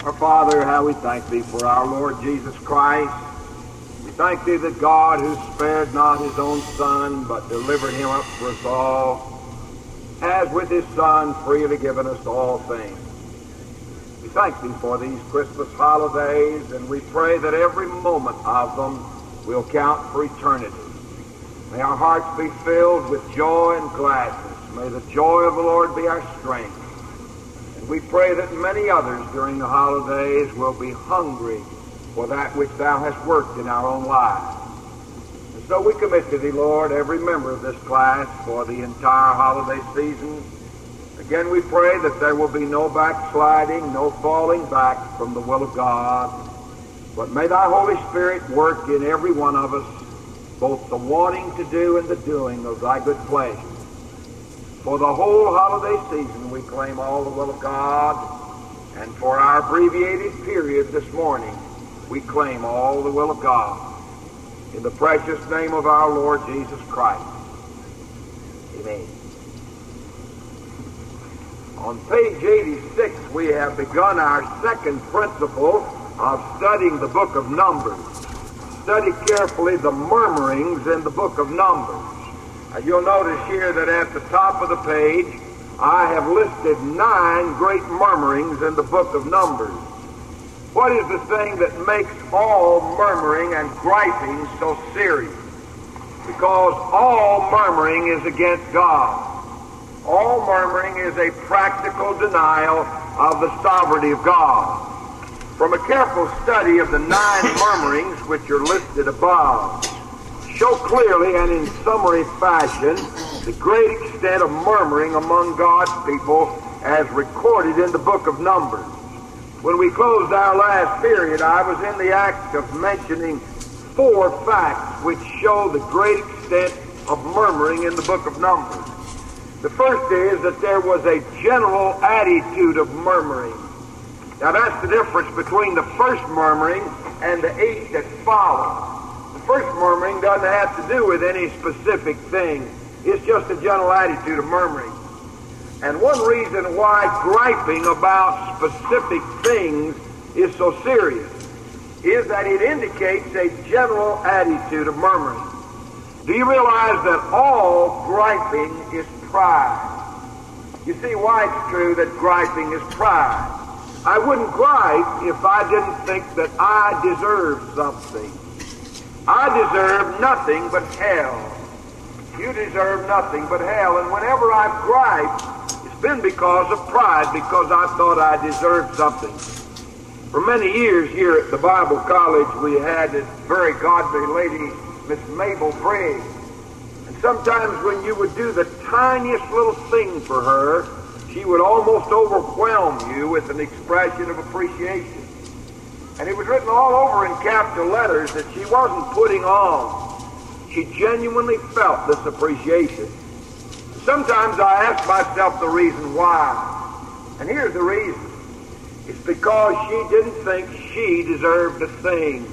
Our Father, how we thank Thee for our Lord Jesus Christ. We thank Thee that God, who spared not His own Son, but delivered Him up for us all, has with His Son freely given us all things. We thank Thee for these Christmas holidays, and we pray that every moment of them will count for eternity. May our hearts be filled with joy and gladness. May the joy of the Lord be our strength. And we pray that many others during the holidays will be hungry for that which Thou hast worked in our own lives. And so we commit to Thee, Lord, every member of this class for the entire holiday season. Again, we pray that there will be no backsliding, no falling back from the will of God. But may Thy Holy Spirit work in every one of us, both the wanting to do and the doing of Thy good pleasure. For the whole holiday season, we claim all the will of God, and for our abbreviated period this morning, we claim all the will of God. In the precious name of our Lord Jesus Christ. Amen. On page 86, we have begun our second principle of studying the book of Numbers. Study carefully the murmurings in the book of Numbers. You'll notice here that at the top of the page, I have listed 9 great murmurings in the book of Numbers. What is the thing that makes all murmuring and griping so serious? Because all murmuring is against God. All murmuring is a practical denial of the sovereignty of God. From a careful study of the 9 murmurings which are listed above, show clearly and in summary fashion the great extent of murmuring among God's people as recorded in the book of Numbers. When we closed our last period, I was in the act of mentioning 4 facts which show the great extent of murmuring in the book of Numbers. The first is that there was a general attitude of murmuring. Now that's the difference between the first murmuring and the 8 that follow. The first murmuring doesn't have to do with any specific thing. It's just a general attitude of murmuring. And one reason why griping about specific things is so serious is that it indicates a general attitude of murmuring. Do you realize that all griping is pride? You see why it's true that griping is pride. I wouldn't gripe if I didn't think that I deserved something. I deserve nothing but hell. You deserve nothing but hell. And whenever I've griped, it's been because of pride, because I thought I deserved something. For many years here at the Bible College, we had a very godly lady, Miss Mabel Briggs. And sometimes when you would do the tiniest little thing for her, she would almost overwhelm you with an expression of appreciation. And it was written all over in capital letters that she wasn't putting on. She genuinely felt this appreciation. Sometimes I ask myself the reason why. And here's the reason. It's because she didn't think she deserved a thing.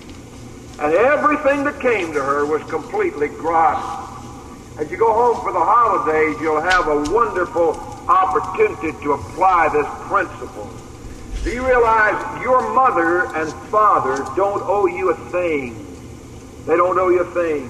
And everything that came to her was completely gratis. As you go home for the holidays, you'll have a wonderful opportunity to apply this principle. Do you realize your mother and father don't owe you a thing? They don't owe you a thing.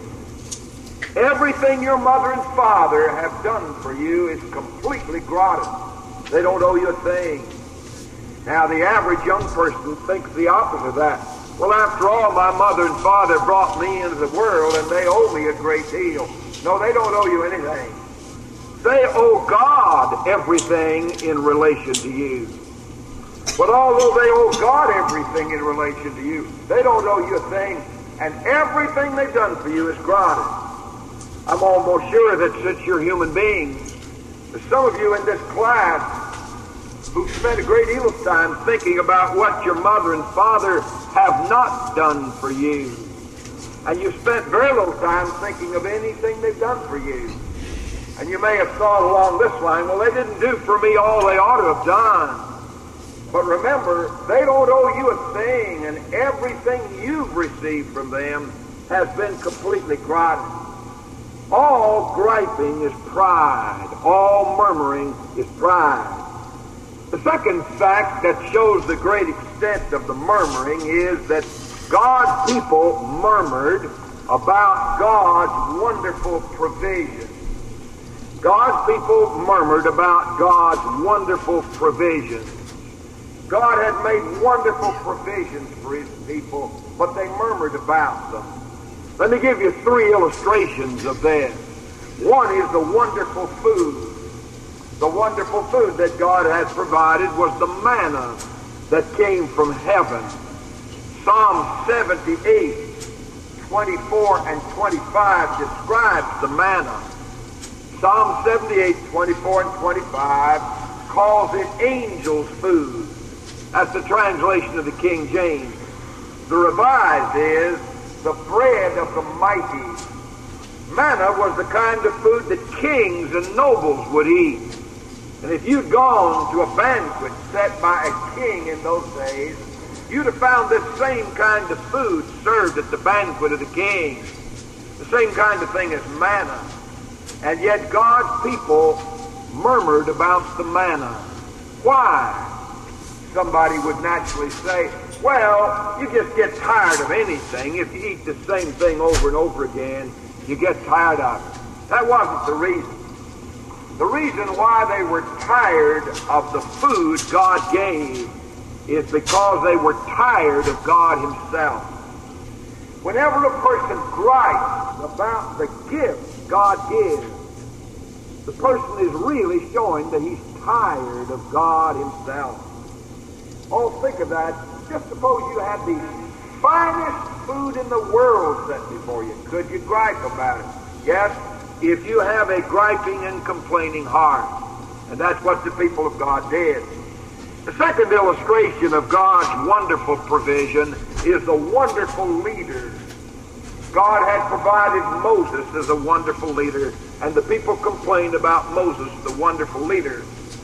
Everything your mother and father have done for you is completely gratis. They don't owe you a thing. Now, the average young person thinks the opposite of that. Well, after all, my mother and father brought me into the world, and they owe me a great deal. No, they don't owe you anything. They owe God everything in relation to you. But although they owe God everything in relation to you, they don't owe you a thing, and everything they've done for you is gratis. I'm almost sure that since you're human beings, there's some of you in this class who've spent a great deal of time thinking about what your mother and father have not done for you. And you've spent very little time thinking of anything they've done for you. And you may have thought along this line, well, they didn't do for me all they ought to have done. But remember, they don't owe you a thing, and everything you've received from them has been completely gratis. All griping is pride. All murmuring is pride. The second fact that shows the great extent of the murmuring is that God's people murmured about God's wonderful provision. God's people murmured about God's wonderful provision. God had made wonderful provisions for His people, but they murmured about them. Let me give you three illustrations of this. One is the wonderful food. The wonderful food that God had provided was the manna that came from heaven. Psalm 78, 24 and 25 describes the manna. Psalm 78, 24 and 25 calls it angel's food. That's the translation of the King James. The Revised is the bread of the mighty. Manna was the kind of food that kings and nobles would eat. And if you'd gone to a banquet set by a king in those days, you'd have found this same kind of food served at the banquet of the king. The same kind of thing as manna. And yet God's people murmured about the manna. Why? Somebody would naturally say, well, you just get tired of anything. If you eat the same thing over and over again, you get tired of it. That wasn't the reason. The reason why they were tired of the food God gave is because they were tired of God Himself. Whenever a person gripes about the gift God gives, the person is really showing that he's tired of God Himself. Oh, think of that. Just suppose you had the finest food in the world set before you. Could you gripe about it? Yes, if you have a griping and complaining heart. And that's what the people of God did. The second illustration of God's wonderful provision is the wonderful leader. God had provided Moses as a wonderful leader, and the people complained about Moses, the wonderful leader.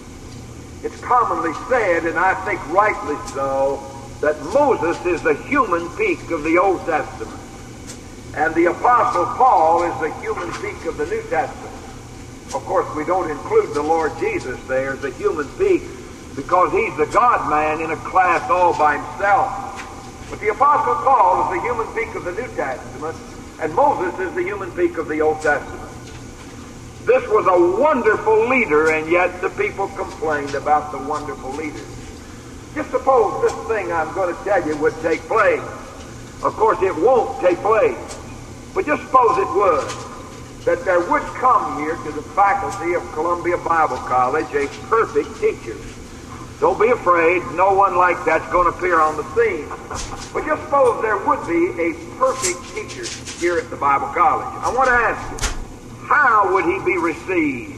It's commonly said, and I think rightly so, that Moses is the human peak of the Old Testament, and the Apostle Paul is the human peak of the New Testament. Of course, we don't include the Lord Jesus there as a human peak, because He's the God-man in a class all by Himself. But the Apostle Paul is the human peak of the New Testament, and Moses is the human peak of the Old Testament. This was a wonderful leader, and yet the people complained about the wonderful leader. Just suppose this thing I'm going to tell you would take place. Of course, it won't take place, but just suppose it would. That there would come here to the faculty of Columbia Bible College a perfect teacher. Don't be afraid, no one like that's going to appear on the scene. But just suppose there would be a perfect teacher here at the Bible College. I want to ask you, how would he be received?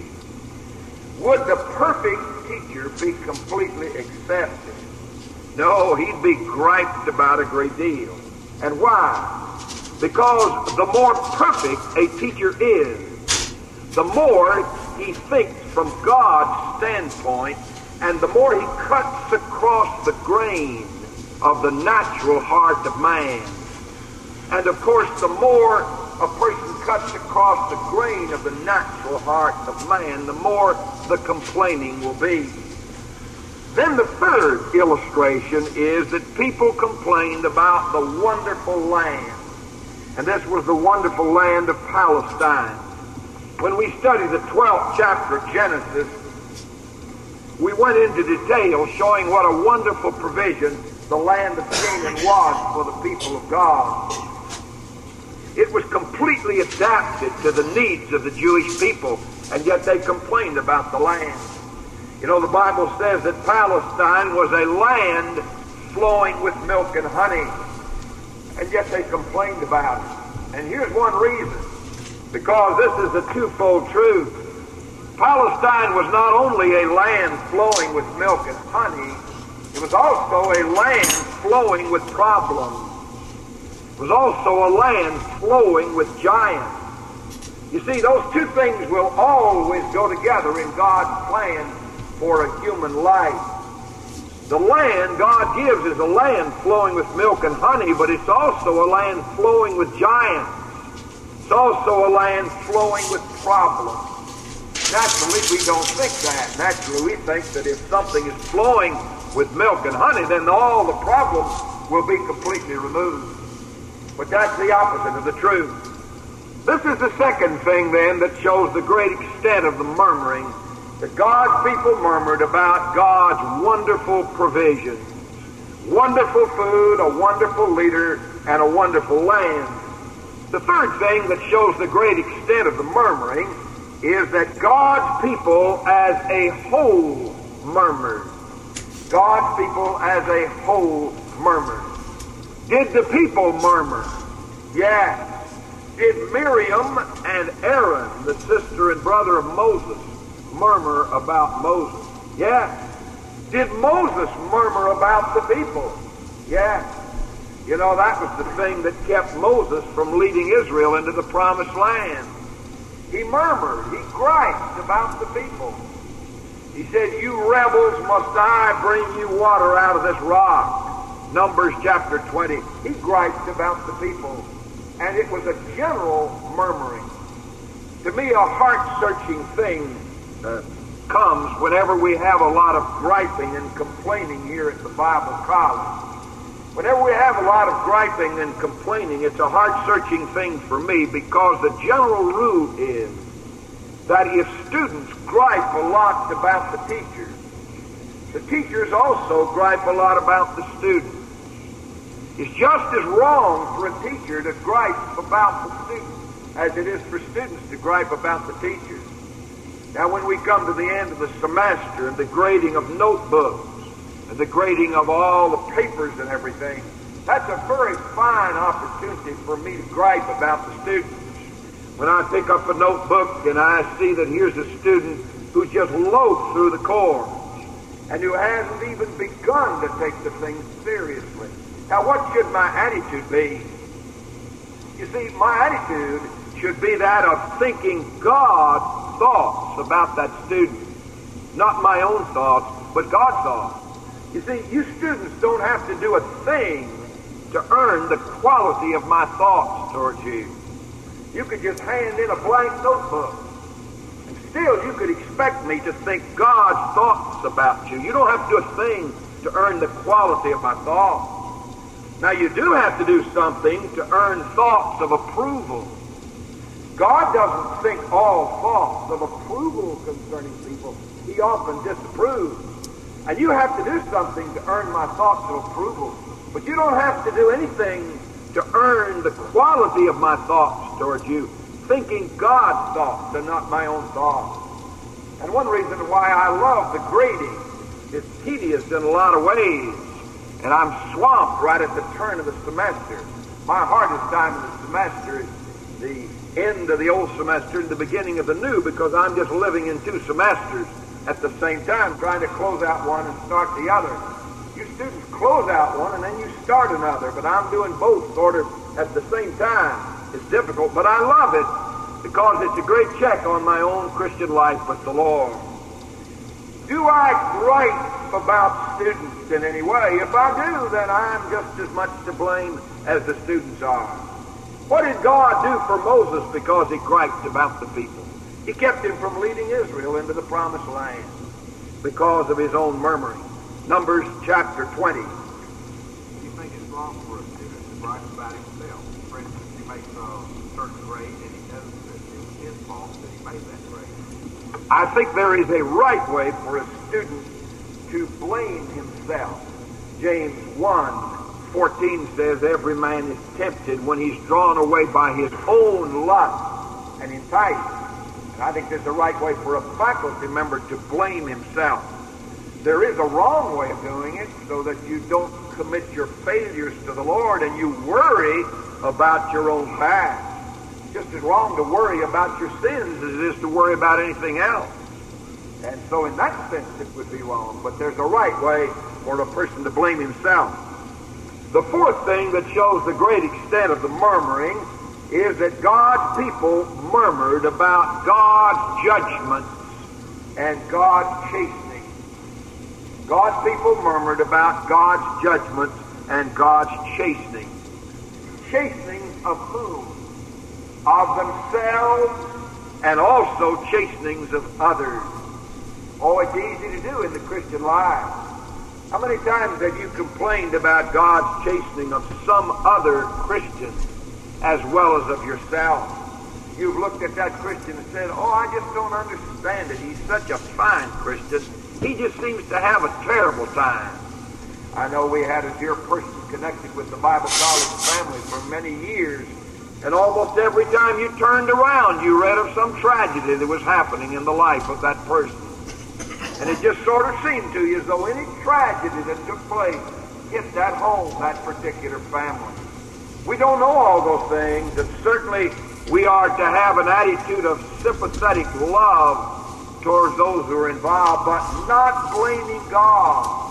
Would the perfect teacher be completely accepted? No, he'd be griped about a great deal. And why? Because the more perfect a teacher is, the more he thinks from God's standpoint, and the more he cuts across the grain of the natural heart of man. And of course, the more a person cuts across the grain of the natural heart of man, the more the complaining will be. Then the third illustration is that people complained about the wonderful land. And this was the wonderful land of Palestine. When we study the 12th chapter of Genesis, we went into detail showing what a wonderful provision the land of Canaan was for the people of God. It was completely adapted to the needs of the Jewish people, and yet they complained about the land. You know, the Bible says that Palestine was a land flowing with milk and honey, and yet they complained about it. And here's one reason, because this is a twofold truth. Palestine was not only a land flowing with milk and honey, it was also a land flowing with problems. It was also a land flowing with giants. You see, those two things will always go together in God's plan for a human life. The land God gives is a land flowing with milk and honey, but it's also a land flowing with giants. It's also a land flowing with problems. Naturally, we don't think that. Naturally, we think that if something is flowing with milk and honey, then all the problems will be completely removed. But that's the opposite of the truth. This is the second thing, then, that shows the great extent of the murmuring, that God's people murmured about God's wonderful provisions. Wonderful food, a wonderful leader, and a wonderful land. The third thing that shows the great extent of the murmuring is that God's people as a whole murmured. God's people as a whole murmured. Did the people murmur? Yes. Did Miriam and Aaron, the sister and brother of Moses, murmur about Moses? Yes. Did Moses murmur about the people? Yes. You know, that was the thing that kept Moses from leading Israel into the promised land. He murmured, he griped about the people. He said, "You rebels, must I bring you water out of this rock?" Numbers chapter 20. He griped about the people. And it was a general murmuring. To me, a heart-searching thing comes whenever we have a lot of griping and complaining here at the Bible College. Whenever we have a lot of griping and complaining, it's a heart-searching thing for me, because the general rule is that if students gripe a lot about the teachers also gripe a lot about the students. It's just as wrong for a teacher to gripe about the students as it is for students to gripe about the teachers. Now, when we come to the end of the semester and the grading of notebooks and the grading of all the papers and everything, that's a very fine opportunity for me to gripe about the students. When I pick up a notebook and I see that here's a student who just loafed through the course and who hasn't even begun to take the thing seriously. Now, what should my attitude be? You see, my attitude should be that of thinking God's thoughts about that student. Not my own thoughts, but God's thoughts. You see, you students don't have to do a thing to earn the quality of my thoughts towards you. You could just hand in a blank notebook, and still you could expect me to think God's thoughts about you. You don't have to do a thing to earn the quality of my thoughts. Now, you do have to do something to earn thoughts of approval. God doesn't think all thoughts of approval concerning people. He often disapproves. And you have to do something to earn my thoughts of approval. But you don't have to do anything to earn the quality of my thoughts towards you. Thinking God's thoughts and not my own thoughts. And one reason why I love the grading, it's tedious in a lot of ways. And I'm swamped right at the turn of the semester. My hardest time in the semester is the end of the old semester and the beginning of the new, because I'm just living in two semesters at the same time, trying to close out one and start the other. You students close out one and then you start another, but I'm doing both sort of at the same time. It's difficult, but I love it because it's a great check on my own Christian life with the Lord. Do I gripe about students in any way? If I do, then I'm just as much to blame as the students are. What did God do for Moses because he griped about the people? He kept him from leading Israel into the promised land because of his own murmuring. Numbers chapter 20. You think it's wrong for a student to gripe about himself? For instance, he makes a certain grade and he knows that it was his fault that he made that grade. I think there is a right way for a student to blame himself. James 1:14 says, "Every man is tempted when he's drawn away by his own lust and enticed." And I think there's a right way for a faculty member to blame himself. There is a wrong way of doing it so that you don't commit your failures to the Lord and you worry about your own past. Just as wrong to worry about your sins as it is to worry about anything else. And so in that sense it would be wrong. But there's a right way for a person to blame himself. The fourth thing that shows the great extent of the murmuring is that God's people murmured about God's judgments and God's chastening. God's people murmured about God's judgments and God's chastening. Chastening of whom? Of themselves and also chastenings of others. Oh, it's easy to do in the Christian life. How many times have you complained about God's chastening of some other Christian as well as of yourself? You've looked at that Christian and said, oh, I just don't understand it. He's such a fine Christian. He just seems to have a terrible time. I know we had a dear person connected with the Bible College family for many years, and almost every time you turned around, you read of some tragedy that was happening in the life of that person. And it just sort of seemed to you as though any tragedy that took place hit that home, that particular family. We don't know all those things, and certainly we are to have an attitude of sympathetic love towards those who are involved, but not blaming God.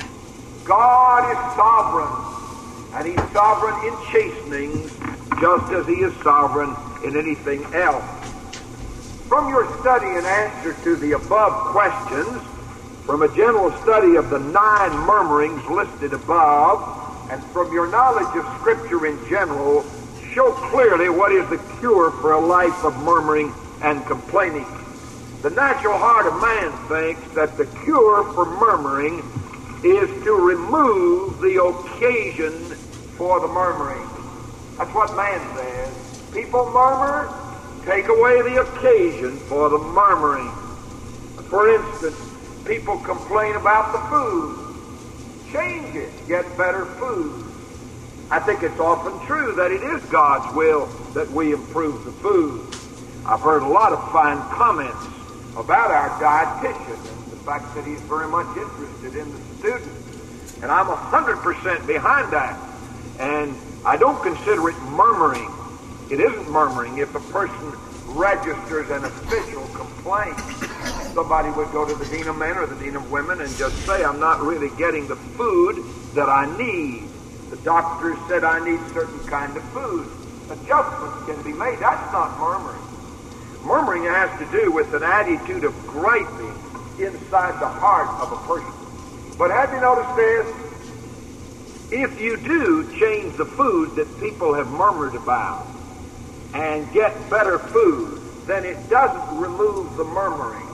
God is sovereign, and He's sovereign in chastenings just as He is sovereign in anything else. From your study and answer to the above questions, from a general study of the 9 murmurings listed above, and from your knowledge of Scripture in general, show clearly what is the cure for a life of murmuring and complaining. The natural heart of man thinks that the cure for murmuring is to remove the occasion for the murmuring. That's what man says. People murmur, take away the occasion for the murmuring. For instance, people complain about the food. Change it, get better food. I think it's often true that it is God's will that we improve the food. I've heard a lot of fine comments about our dietitian and the fact that he's very much interested in the students. And I'm 100% behind that. And I don't consider it murmuring. It isn't murmuring if a person registers an official complaint. Somebody would go to the Dean of Men or the Dean of Women and just say, I'm not really getting the food that I need. The doctor said I need certain kind of food. Adjustments can be made. That's not murmuring. Murmuring has to do with an attitude of griping inside the heart of a person. But have you noticed this? If you do change the food that people have murmured about and get better food, then it doesn't remove the murmuring.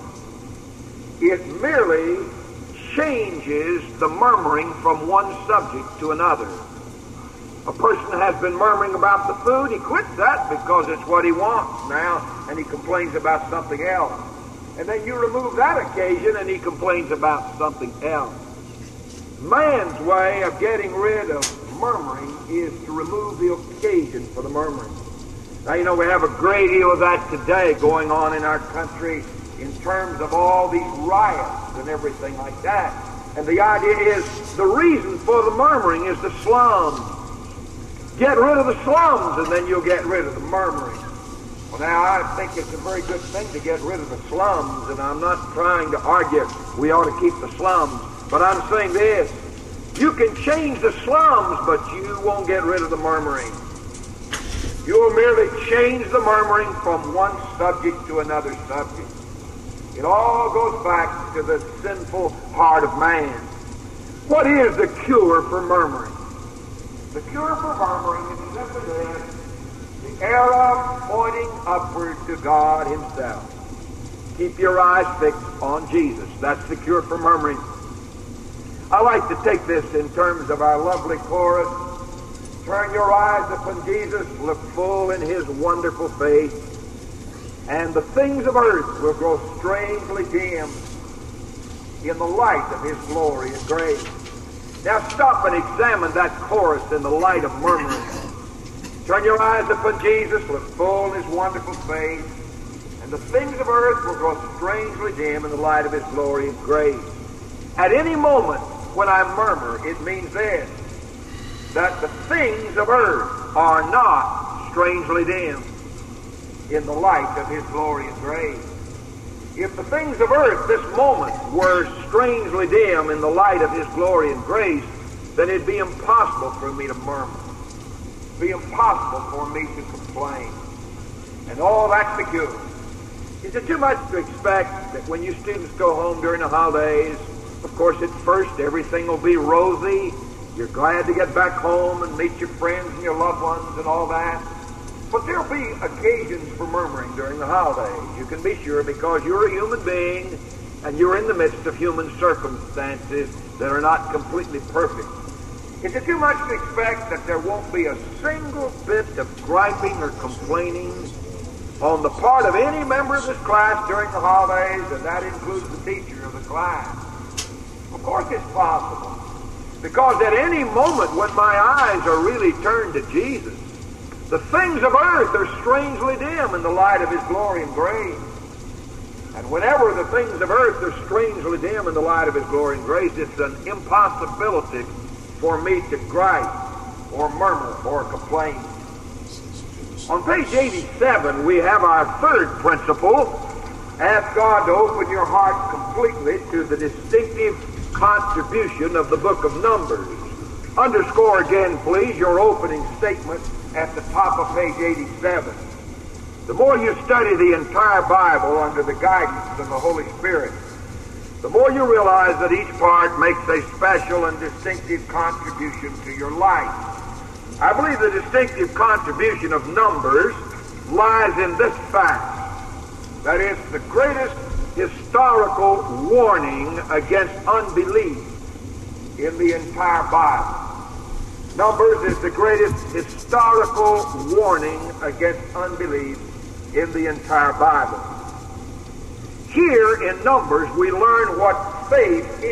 It merely changes the murmuring from one subject to another. A person has been murmuring about the food, he quits that because it's what he wants now, and he complains about something else. And then you remove that occasion and he complains about something else. Man's way of getting rid of murmuring is to remove the occasion for the murmuring. Now, you know, we have a great deal of that today going on in our country in terms of all these riots and everything like that. And the idea is the reason for the murmuring is the slums. Get rid of the slums and then you'll get rid of the murmuring. Well, now, I think it's a very good thing to get rid of the slums, and I'm not trying to argue we ought to keep the slums, but I'm saying this. You can change the slums, but you won't get rid of the murmuring. You will merely change the murmuring from one subject to another subject. It all goes back to the sinful heart of man. What is the cure for murmuring? The cure for murmuring is simply this: the arrow pointing upward to God Himself. Keep your eyes fixed on Jesus. That's the cure for murmuring. I like to take this in terms of our lovely chorus. Turn your eyes upon Jesus, look full in His wonderful face, and the things of earth will grow strangely dim in the light of His glory and grace. Now stop and examine that chorus in the light of murmuring. Turn your eyes upon Jesus, look full in His wonderful face, and the things of earth will grow strangely dim in the light of His glory and grace. At any moment when I murmur, it means this: that the things of earth are not strangely dim in the light of His glory and grace. If the things of earth this moment were strangely dim in the light of His glory and grace, then it'd be impossible for me to murmur. It'd be impossible for me to complain. And all that's the cure. Is it too much to expect that when you students go home during the holidays, of course at first everything will be rosy, you're glad to get back home and meet your friends and your loved ones and all that? But there'll be occasions for murmuring during the holidays. You can be sure, because you're a human being and you're in the midst of human circumstances that are not completely perfect. Is it too much to expect that there won't be a single bit of griping or complaining on the part of any member of this class during the holidays, and that includes the teacher of the class? Of course it's possible, because at any moment when my eyes are really turned to Jesus, the things of earth are strangely dim in the light of His glory and grace. And whenever the things of earth are strangely dim in the light of His glory and grace, it's an impossibility for me to gripe or murmur or complain. On page 87, we have our third principle. Ask God to open your heart completely to the distinctive contribution of the book of Numbers. Underscore again, please, your opening statement at the top of page 87. The more you study the entire Bible under the guidance of the Holy Spirit, the more you realize that each part makes a special and distinctive contribution to your life. I believe the distinctive contribution of Numbers lies in this fact, that it's the greatest historical warning against unbelief in the entire Bible. Numbers is the greatest historical warning against unbelief in the entire Bible. Here in Numbers, we learn what faith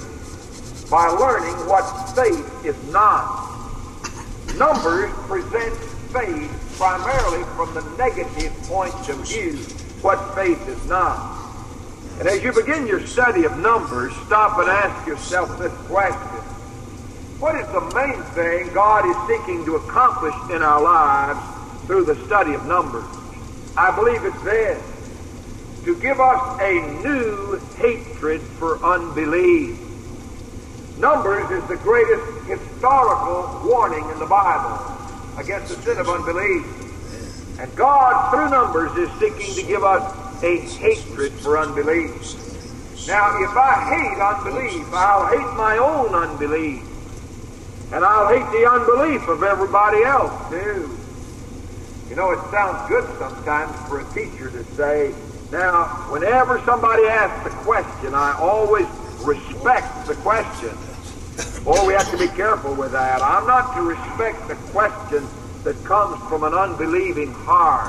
is by learning what faith is not. Numbers presents faith primarily from the negative point of view, what faith is not. And as you begin your study of Numbers, stop and ask yourself this question. What is the main thing God is seeking to accomplish in our lives through the study of Numbers? I believe it's this: to give us a new hatred for unbelief. Numbers is the greatest historical warning in the Bible against the sin of unbelief. And God, through Numbers, is seeking to give us a hatred for unbelief. Now, if I hate unbelief, I'll hate my own unbelief. And I'll hate the unbelief of everybody else, too. You know, it sounds good sometimes for a teacher to say, now, whenever somebody asks a question, I always respect the question. Boy, we have to be careful with that. I'm not to respect the question that comes from an unbelieving heart.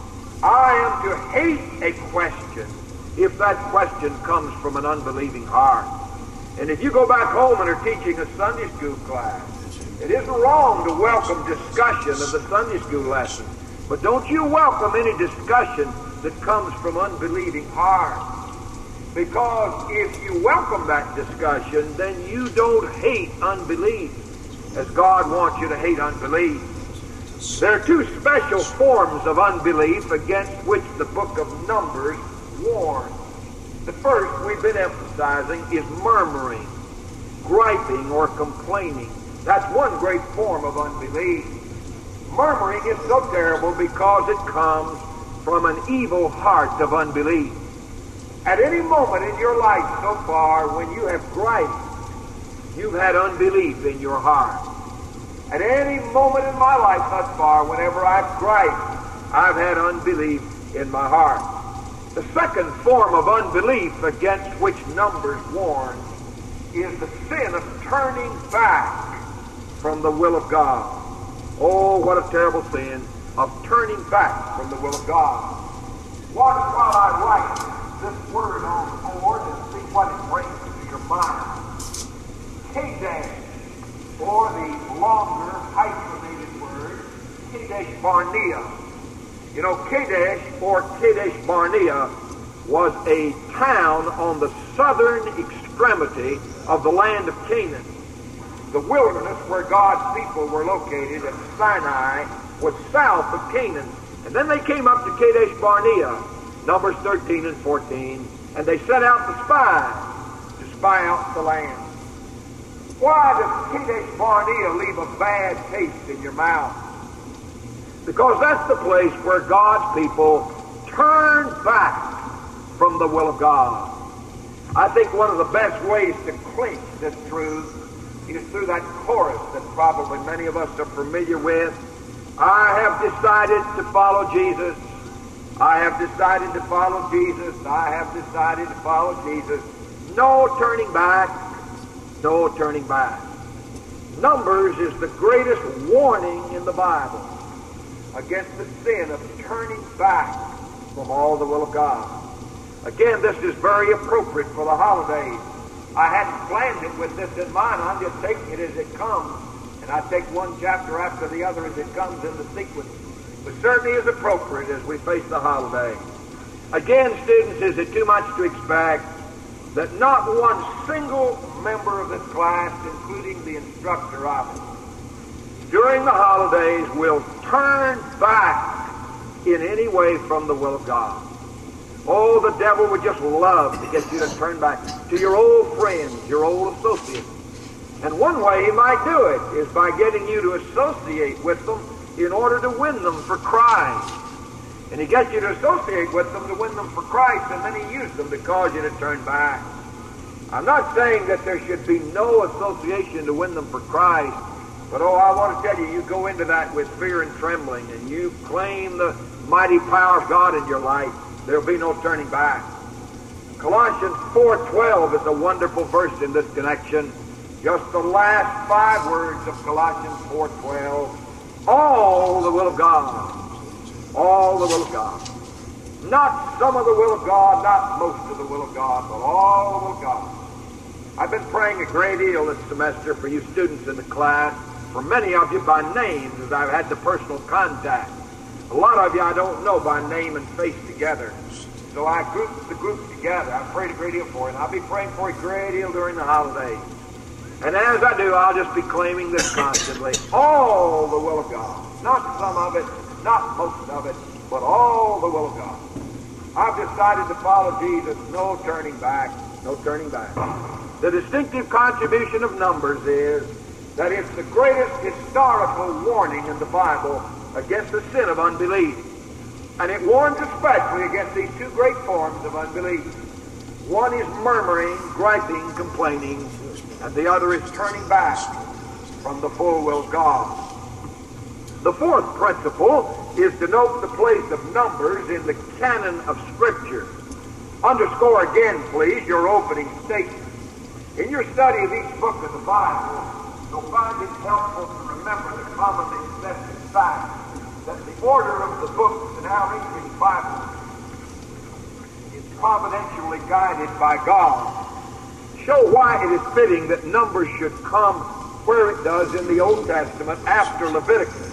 I am to hate a question if that question comes from an unbelieving heart. And if you go back home and are teaching a Sunday school class, it isn't wrong to welcome discussion of the Sunday school lesson. But don't you welcome any discussion that comes from unbelieving hearts. Because if you welcome that discussion, then you don't hate unbelief as God wants you to hate unbelief. There are two special forms of unbelief against which the book of Numbers warns. The first we've been emphasizing is murmuring, griping, or complaining. That's one great form of unbelief. Murmuring is so terrible because it comes from an evil heart of unbelief. At any moment in your life so far when you have griped, you've had unbelief in your heart. At any moment in my life thus far, whenever I've griped, I've had unbelief in my heart. The second form of unbelief against which Numbers warns is the sin of turning back from the will of God. Oh, what a terrible sin of turning back from the will of God. Watch while I write this word on the board and see what it brings to your mind. Kadesh, or the longer hyphenated word, Kadesh Barnea. You know, Kadesh or Kadesh Barnea was a town on the southern extremity of the land of Canaan. The wilderness where God's people were located at Sinai was south of Canaan. And then they came up to Kadesh Barnea, Numbers 13 and 14, and they sent out the spies to spy out the land. Why does Kadesh Barnea leave a bad taste in your mouth? Because that's the place where God's people turn back from the will of God. I think one of the best ways to clinch this truth is through that chorus that probably many of us are familiar with. I have decided to follow Jesus. I have decided to follow Jesus. I have decided to follow Jesus. No turning back. No turning back. Numbers is the greatest warning in the Bible against the sin of turning back from all the will of God. Again, this is very appropriate for the holidays. I hadn't planned it with this in mind. I'm just taking it as it comes. And I take one chapter after the other as it comes in the sequence. But certainly is appropriate as we face the holiday. Again, students, is it too much to expect that not one single member of this class, including the instructor of it, during the holidays will turn back in any way from the will of God? Oh, the devil would just love to get you to turn back to your old friends, your old associates. And one way he might do it is by getting you to associate with them in order to win them for Christ. And he gets you to associate with them to win them for Christ, and then he uses them to cause you to turn back. I'm not saying that there should be no association to win them for Christ, but I want to tell you, you go into that with fear and trembling, and you claim the mighty power of God in your life. There'll be no turning back. Colossians 4:12 is a wonderful verse in this connection. Just the last 5 words of Colossians 4:12. All the will of God. All the will of God. Not some of the will of God, not most of the will of God, but all the will of God. I've been praying a great deal this semester for you students in the class, for many of you by names as I've had the personal contact. A lot of you I don't know by name and face together. So I grouped the group together. I prayed a great deal for you, and I'll be praying for you a great deal during the holidays. And as I do, I'll just be claiming this constantly. All the will of God. Not some of it, not most of it, but all the will of God. I've decided to follow Jesus. No turning back. No turning back. The distinctive contribution of Numbers is that it's the greatest historical warning in the Bible against the sin of unbelief. And it warns especially against these 2 great forms of unbelief. One is murmuring, griping, complaining, and the other is turning back from the full will of God. The 4th principle is to note the place of Numbers in the canon of Scripture. Underscore again, please, your opening statement. In your study of each book of the Bible, you'll find it helpful to remember the commonly accepted fact that the order of the books in our English Bible is providentially guided by God. Show why it is fitting that Numbers should come where it does in the Old Testament after Leviticus.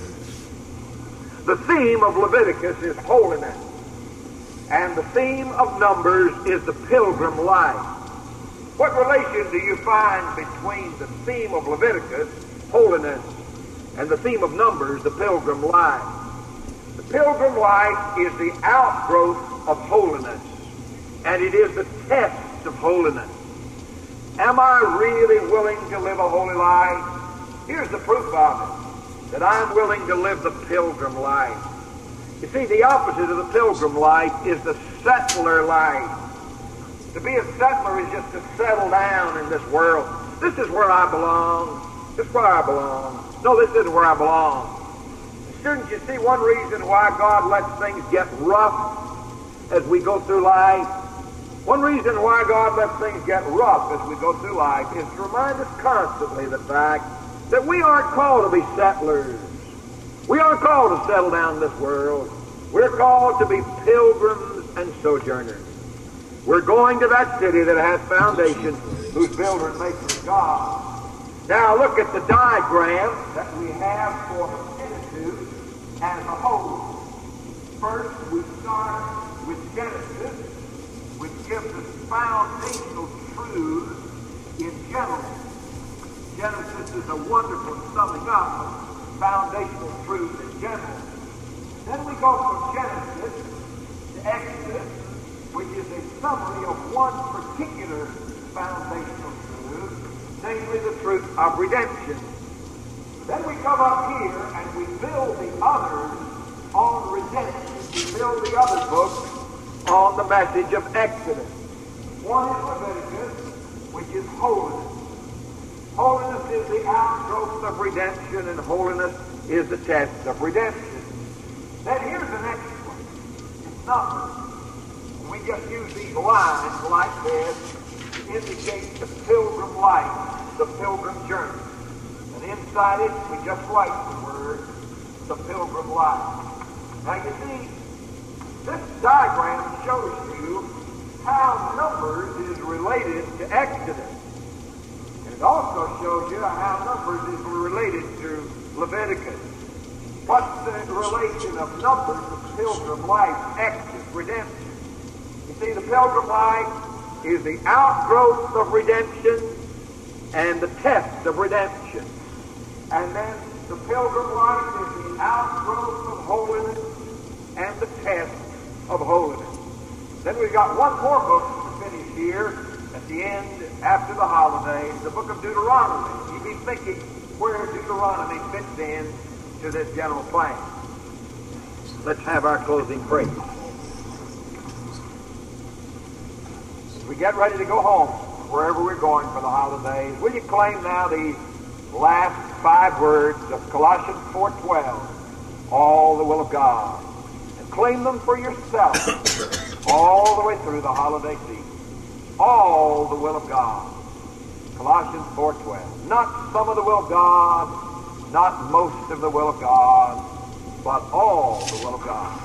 The theme of Leviticus is holiness, and the theme of Numbers is the pilgrim life. What relation do you find between the theme of Leviticus, holiness, and the theme of Numbers, the pilgrim life? The pilgrim life is the outgrowth of holiness, and it is the test of holiness. Am I really willing to live a holy life? Here's the proof of it, that I'm willing to live the pilgrim life. You see, the opposite of the pilgrim life is the settler life. To be a settler is just to settle down in this world. This is where I belong. This is where I belong. No, this isn't where I belong. Students, you see, one reason why God lets things get rough as we go through life, one reason why God lets things get rough as we go through life is to remind us constantly the fact that we aren't called to be settlers. We aren't called to settle down in this world. We're called to be pilgrims and sojourners. We're going to that city that has foundations, whose builder and maker is God. Now look at the diagram that we have for the Pentateuch as a whole. First, we start with Genesis, which gives us foundational truths in general. Genesis is a wonderful summing up of foundational truths in general. Then we go from Genesis to Exodus, which is a summary of one particular foundational truth, namely the truth of redemption. Then we come up here and we build the others on redemption. We build the other books on the message of Exodus. One is Leviticus, which is holiness. Holiness is the outgrowth of redemption, and holiness is the test of redemption. Then here's the next one. It's numbers. We just use these lines like this to indicate the pilgrim life, the pilgrim journey. And inside it, we just write the word, the pilgrim life. Now you see, this diagram shows you how Numbers is related to Exodus. And it also shows you how Numbers is related to Leviticus. What's the relation of Numbers to pilgrim life, Exodus, redemption? You see, the pilgrim life is the outgrowth of redemption and the test of redemption. And then the pilgrim life is the outgrowth of holiness and the test of holiness. Then we've got one more book to finish here at the end, after the holidays, the book of Deuteronomy. You'd be thinking where Deuteronomy fits in to this general plan. Let's have our closing prayer. As we get ready to go home, wherever we're going for the holidays, will you claim now these last 5 words of Colossians 4:12, all the will of God, and claim them for yourself all the way through the holiday season. All the will of God. Colossians 4:12. Not some of the will of God, not most of the will of God, but all the will of God.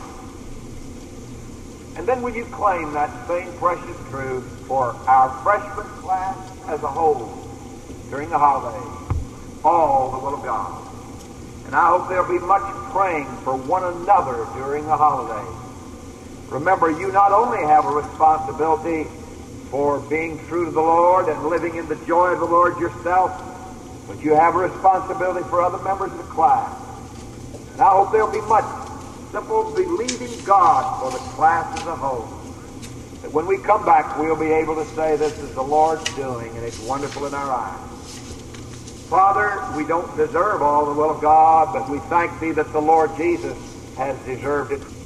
And then will you claim that same precious truth for our freshman class as a whole during the holidays? All the will of God. And I hope there'll be much praying for one another during the holidays. Remember, you not only have a responsibility for being true to the Lord and living in the joy of the Lord yourself, but you have a responsibility for other members of the class. And I hope there'll be much simple believing God for the class as a whole. That when we come back, we'll be able to say, this is the Lord's doing, and it's wonderful in our eyes. Father, we don't deserve all the will of God, but we thank Thee that the Lord Jesus has deserved it.